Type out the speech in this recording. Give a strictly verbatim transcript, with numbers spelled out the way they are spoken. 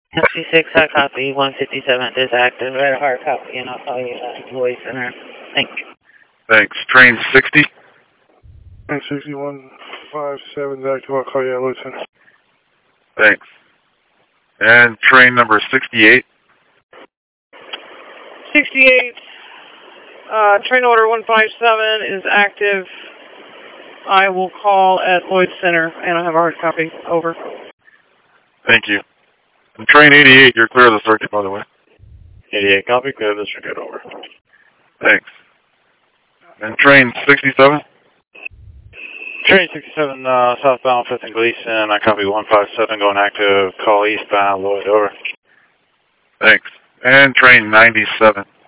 sixty-six, I copy. one fifty-seven is active. Red hard copy, and I'll call you at Lloyd Center. Thank you. Thanks. Train sixty. sixty-one fifty-seven is active. I'll call you at Lloyd Center. Thanks. And train number sixty-eight. sixty-eight, uh, train order one five seven is active. I will call at Lloyd Center, and I have a hard copy. Over. Thank you. And train eighty-eight, you're clear of the circuit, by the way. eighty-eight, copy, clear of the circuit, over. Thanks. And train sixty-seven? Train sixty-seven, uh, southbound fifth and Gleason, I copy one five seven, going active, call eastbound, Lloyd, over. Thanks. And train ninety-seven.